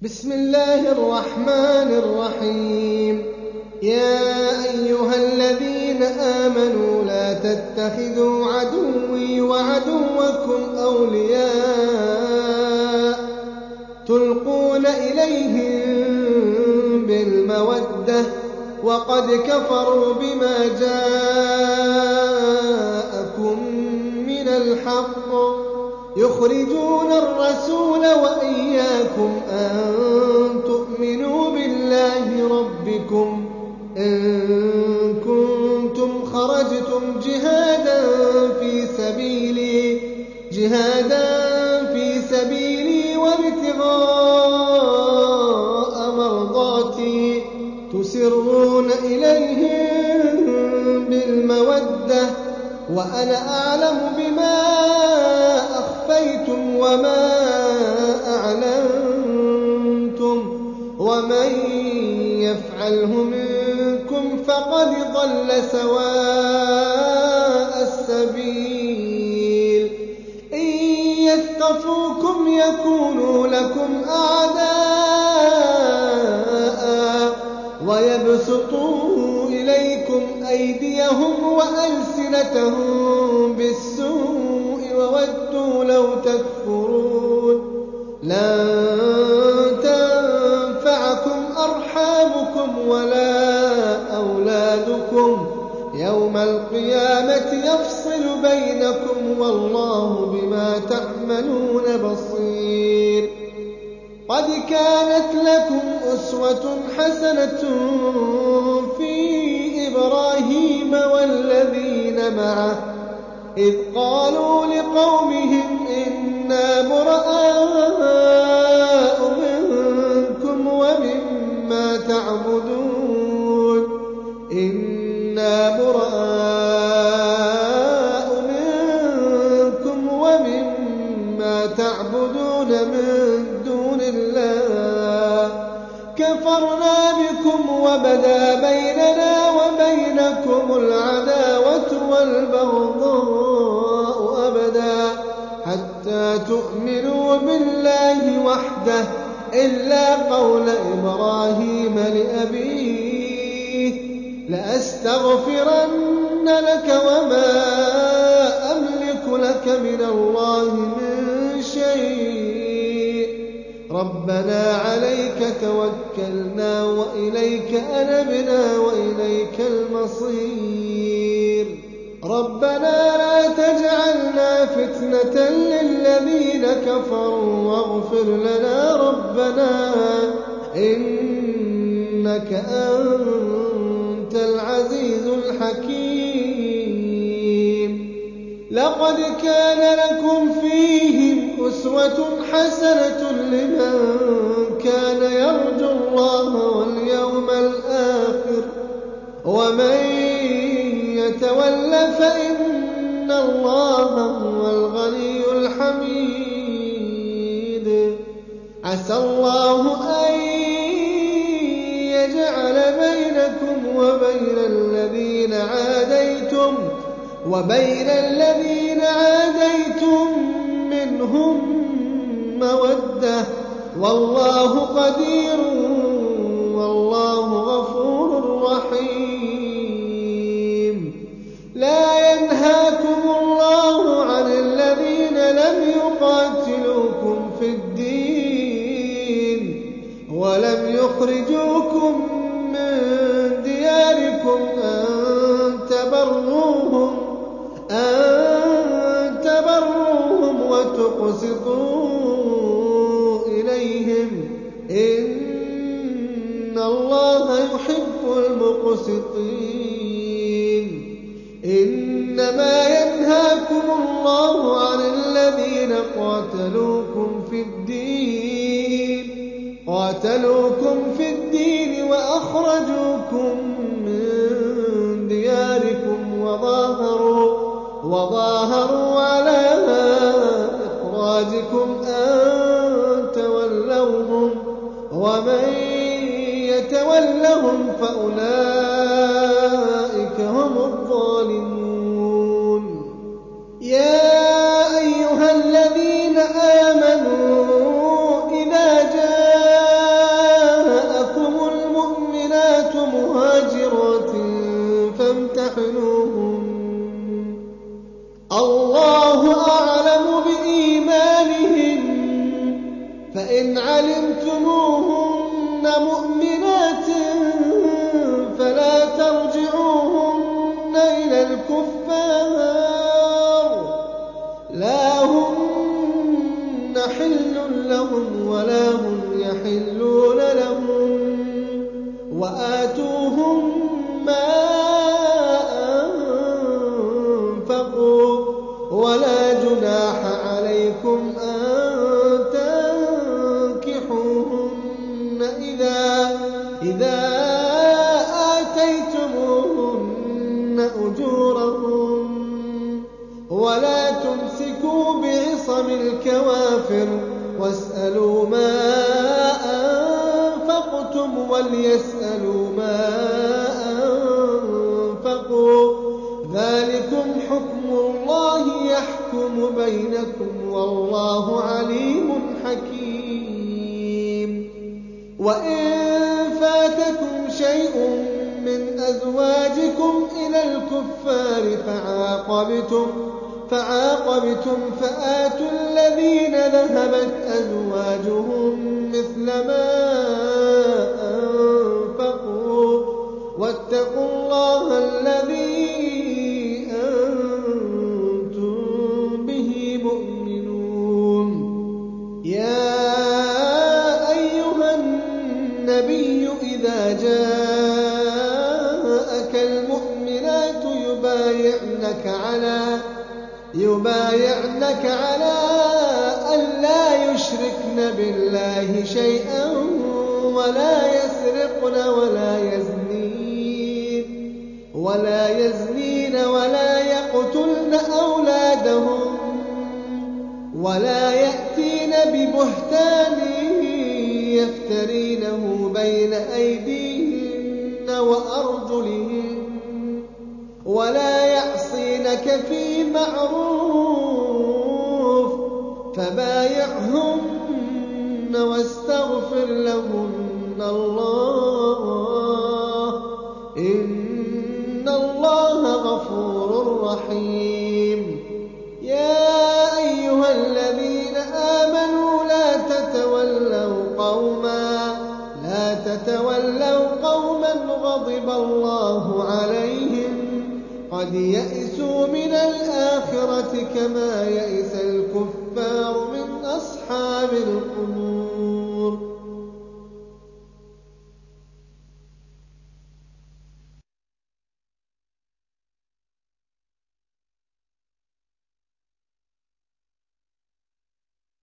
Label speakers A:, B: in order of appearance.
A: بسم الله الرحمن الرحيم. يا أيها الذين آمنوا لا تتخذوا عدوي وعدوكم أولياء تلقون إليهم بالمودة وقد كفروا بما جاءكم من الحق يخرجون الرسول وإياكم أن تؤمنوا بالله ربكم إن كنتم خرجتم جهادا في سبيلي وابتغاء مرضاتي تسرون إليهم بالمودة وأنا أعلم بما أخفيتم وما أعلنتم ومن يفعله منكم فقد ضل سواء السبيل. إن يثقفوكم يكونوا لكم أعداء ويبسطوا إليكم أيديهم وألسنتهم بالسوء وودوا لو تكفرون. لن تنفعكم أرحامكم ولا أولادكم يوم القيامة يفصل بينكم والله بما تعملون بصير. قد كانت لكم أسوة حسنة في إبراهيم والذين معه إذ قالوا لقومهم إنا براء منكم ومما تعبدون من دون الله كفرنا بكم وبدا بيننا وبينكم العداوة والبغضاء أبدا حتى تؤمنوا بالله وحده إلا قول إبراهيم لأبيه لأستغفرن لك وما أملك لك من الله من شيء ربنا عليك توكلنا وإليك أنبنا وإليك المصير. ربنا لا تجعلنا فتنة للذين كفروا واغفر لنا ربنا إنك أنت العزيز الحكيم. لقد كان لكم فيهم أسوة حسنة لمن كان يرجو الله واليوم الآخر ومن يتول فإن الله هو الغني الحميد. عسى الله أن يجعل بينكم وبين الذين عاديتم منهم مودة والله قدير والله غفور رحيم. لا ينهاكم الله عن الذين لم يقاتلوكم في الدين ولم يخرجوكم من دياركم أن تبروهم وتقسطوا إليهم إن الله يحب المقسطين. إنما ينهاكم الله عن الذين قاتلوكم في الدين وأخرجوكم من دياركم وظاهروا على إخراجكم أن تولوهم ومن يتولهم فأولئك هم الظالمون. يا أيها الذين آمنوا إذا جاءكم فإن علمتموهن مؤمنات فلا ترجعوهن إلى الكفار لا هن حل لهم ولا هم يحلون لهم وآتوهم ما أنفقوا ولا جناح عليكم أن تنكحوهن إذا آتيتموهن أجورهن ولا تمسكوا بعصم الكوافر واسألوا ما أنفقتم وليسألوا ما أنفقوا ذلكم حكم الله يحكم بينكم والله عليم حكيم وإن فاتكم شيء من أزواجكم إلى الكفار فعاقبتم فآتوا الذين ذهبت أزواجهم مثل ما أنفقوا واتقوا الله الذي أنتم به مؤمنون يا أيها النبي إذا جاءك المؤمنات يبايعنك على أن لا يشركن بالله شيئا ولا يسرقن ولا يزنين ولا يقتلن أولادهم ولا يأتين ببهتان يفترينه بين أيديهن وأرجلهن ولا يعصينك في معروف فبايعهن واستغفر لهن الله إن الله غفور رحيم يا أيها الذين آمنوا لا تتولوا قوما غضب الله عليهم قد يئسوا من الآخرة كما يئس الكفار من أصحاب القبور